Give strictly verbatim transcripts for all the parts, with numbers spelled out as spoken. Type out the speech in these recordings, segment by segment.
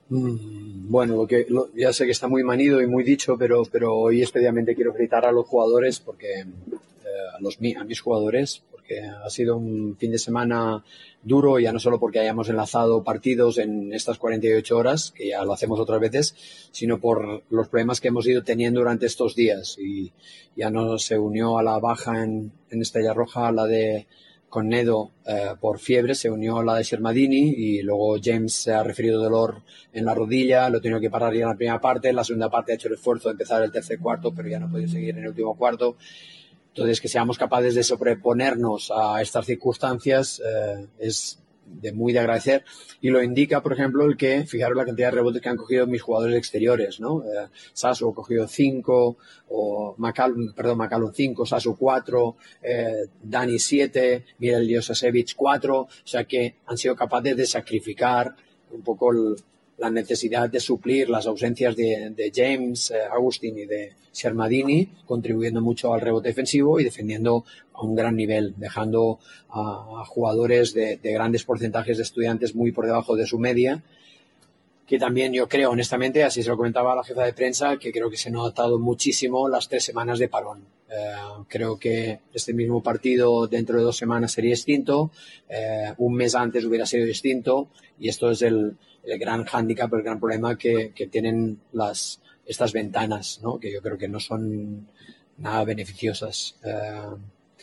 Mm, Bueno, lo que lo- ya sé que está muy manido y muy dicho, pero, pero hoy especialmente quiero felicitar a los jugadores porque eh, a, los, mi- a mis jugadores, porque ha sido un fin de semana duro, ya no solo porque hayamos enlazado partidos en estas cuarenta y ocho horas, que ya lo hacemos otras veces, sino por los problemas que hemos ido teniendo durante estos días. Y ya no se unió a la baja en, en Estrella Roja la de con Nedo eh, por fiebre, se unió a la de Shermadini y luego James se ha referido dolor en la rodilla, lo he tenido que parar ya en la primera parte, en la segunda parte ha hecho el esfuerzo de empezar el tercer cuarto, pero ya no ha podido seguir en el último cuarto. Entonces, que seamos capaces de sobreponernos a estas circunstancias eh, es de muy de agradecer y lo indica, por ejemplo, el que, fijaros la cantidad de rebotes que han cogido mis jugadores exteriores, ¿no? Eh, Sasu ha cogido cinco, o Macallum, perdón, Macallum cinco, Sasu cuatro, eh, Dani siete, Mirel Josasevich cuatro, o sea que han sido capaces de sacrificar un poco el, la necesidad de suplir las ausencias de, de James, eh, Agustín y de Shermadini, contribuyendo mucho al rebote defensivo y defendiendo a un gran nivel, dejando a, a jugadores de, de grandes porcentajes de estudiantes muy por debajo de su media, que también yo creo, honestamente, así se lo comentaba a la jefa de prensa, que creo que se ha notado muchísimo las tres semanas de parón. Eh, creo que este mismo partido dentro de dos semanas sería distinto, eh, un mes antes hubiera sido distinto, y esto es el, el gran hándicap, el gran problema que, que tienen las, estas ventanas, ¿no? Que yo creo que no son nada beneficiosas. Eh,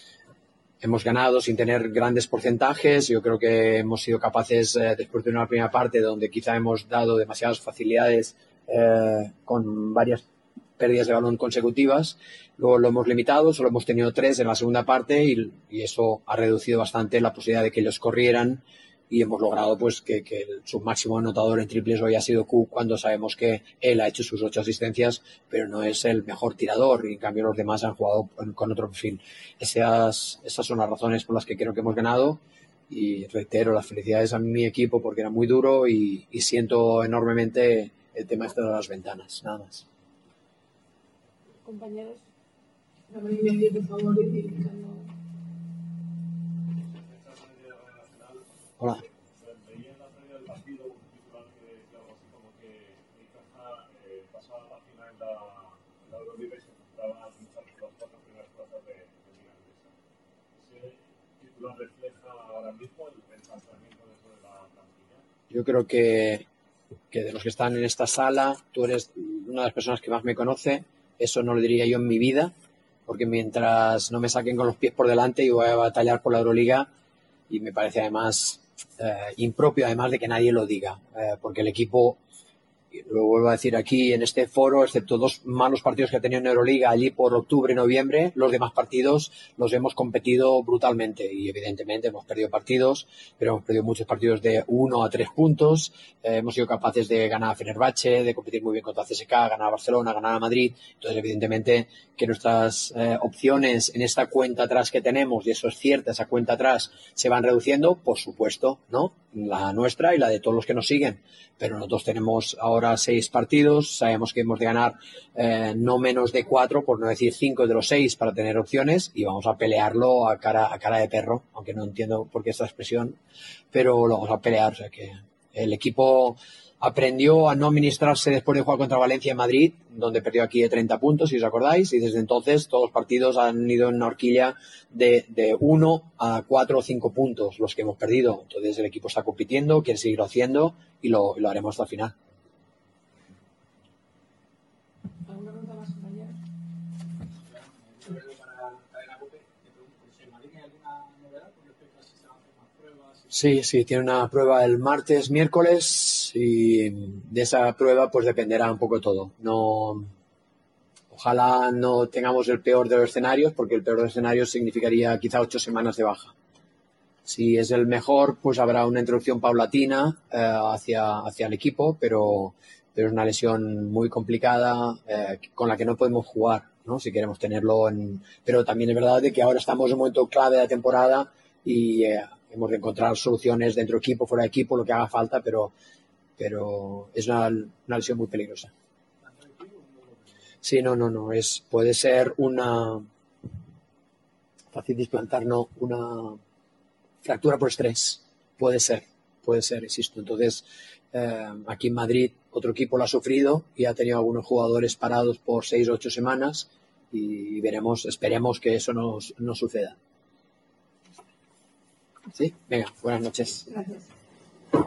Hemos ganado sin tener grandes porcentajes. Yo creo que hemos sido capaces, eh, después de una primera parte donde quizá hemos dado demasiadas facilidades eh, con varias pérdidas de balón consecutivas, luego lo hemos limitado, solo hemos tenido tres en la segunda parte y, y eso ha reducido bastante la posibilidad de que ellos corrieran y hemos logrado pues que, que el, su máximo anotador en triples hoy ha sido Q cuando sabemos que él ha hecho sus ocho asistencias, pero no es el mejor tirador y en cambio los demás han jugado con, con otro perfil. Esas, esas son las razones por las que creo que hemos ganado y reitero las felicidades a mi equipo porque era muy duro y, y siento enormemente el tema este de las ventanas, nada más. Compañeros. Hola. Veía en la previa del partido un titular que decía algo así como que el Caja eh, pasaba la página en la, en la Euroliga y se enfrentaba a luchar por las cuatro primeras plazas de, de Liga Inglesa. ¿Ese titular refleja ahora mismo el, el planteamiento dentro de la plantilla? Yo creo que, que de los que están en esta sala, tú eres una de las personas que más me conoce. Eso no lo diría yo en mi vida, porque mientras no me saquen con los pies por delante, yo voy a batallar por la Euroliga y me parece además eh, impropio, además de que nadie lo diga, eh, porque el equipo, y lo vuelvo a decir aquí en este foro, excepto dos malos partidos que ha tenido en Euroliga allí por octubre, noviembre, los demás partidos los hemos competido brutalmente y evidentemente hemos perdido partidos, pero hemos perdido muchos partidos de uno a tres puntos, eh, hemos sido capaces de ganar a Fenerbahce, de competir muy bien contra C S K, ganar a Barcelona, ganar a Madrid, entonces evidentemente que nuestras eh, opciones en esta cuenta atrás que tenemos, y eso es cierto, esa cuenta atrás se van reduciendo, por supuesto, ¿no? La nuestra y la de todos los que nos siguen, pero nosotros tenemos ahora seis partidos, sabemos que hemos de ganar eh, no menos de cuatro, por no decir cinco de los seis para tener opciones y vamos a pelearlo a cara, a cara de perro, aunque no entiendo por qué esta expresión, pero lo vamos a pelear, o sea que el equipo aprendió a no administrarse después de jugar contra Valencia en Madrid, donde perdió aquí de treinta puntos, si os acordáis, y desde entonces todos los partidos han ido en una horquilla de, de uno a cuatro o cinco puntos los que hemos perdido. Entonces el equipo está compitiendo, quiere seguirlo haciendo y lo, lo haremos hasta el final. ¿Alguna pregunta más, compañeros? Sí, sí, tiene una prueba el martes, miércoles y de esa prueba pues dependerá un poco todo. No, ojalá no tengamos el peor de los escenarios porque el peor de los escenarios significaría quizá ocho semanas de baja. Si es el mejor, pues habrá una introducción paulatina eh, hacia, hacia el equipo, pero, pero es una lesión muy complicada eh, con la que no podemos jugar, ¿no? Si queremos tenerlo en... Pero también es verdad de que ahora estamos en un momento clave de la temporada y eh, hemos de encontrar soluciones dentro de equipo, fuera de equipo, lo que haga falta, pero, pero es una, una lesión muy peligrosa. Sí, no, no, no. Es, puede ser una... Fácil de implantar, no, una... fractura por estrés, puede ser, puede ser, insisto. Entonces, eh, aquí en Madrid otro equipo lo ha sufrido y ha tenido algunos jugadores parados por seis o ocho semanas y veremos, esperemos que eso no, no suceda. ¿Sí? Venga, buenas noches. Gracias.